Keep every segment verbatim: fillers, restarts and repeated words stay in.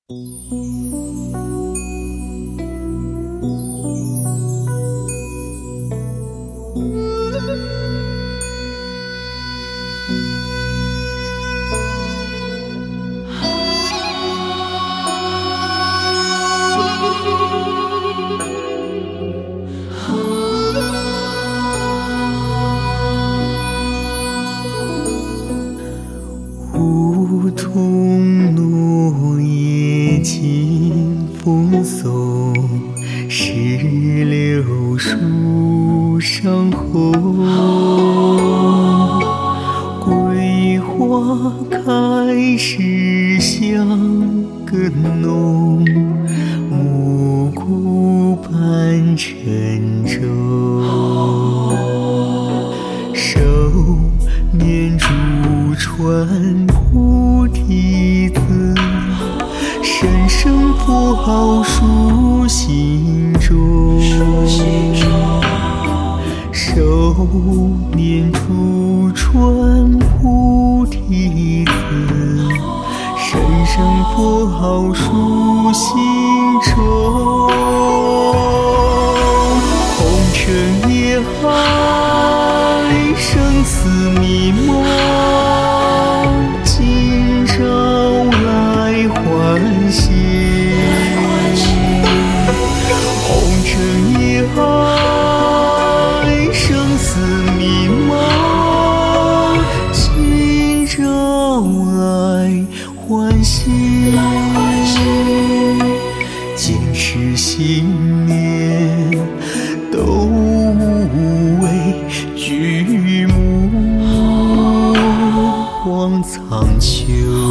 梧桐落叶清风送，石榴树上红。桂花开时香更浓，暮鼓伴晨钟。手捻珠串菩提子，声声佛号树心中。手捻珠串菩提子，声声佛号树心中。红尘业海，生死迷蒙，今朝来欢喜。红尘业海，生死迷蒙，今朝来欢喜。前世信念都无畏，举目望苍穹。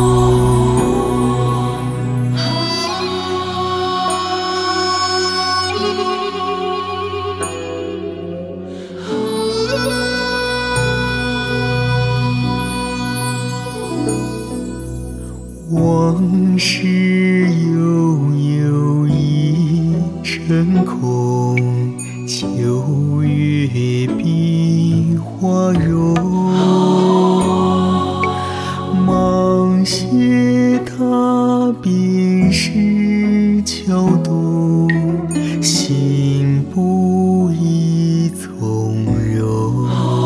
往事悠悠一尘空，秋月碧花容。芒鞋踏遍石桥东，心不移从容。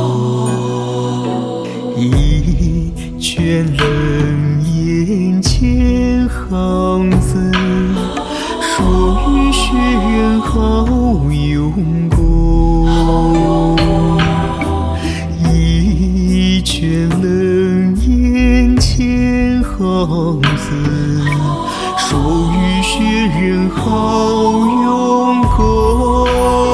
一卷冷眼千行字，说与学人好用功。一卷冷眼千行字，说与学人好用功。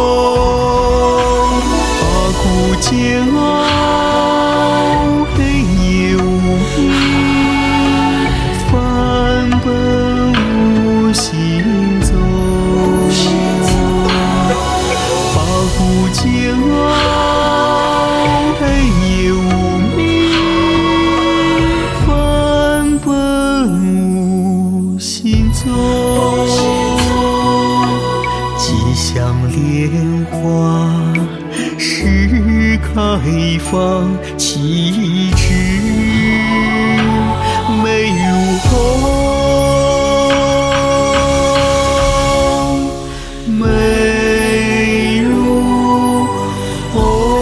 八股煎熬，黑夜无明，返本无行踪。八股煎熬，黑夜无明，返本无行踪。吉祥莲花时开放，气质美如红，美如红。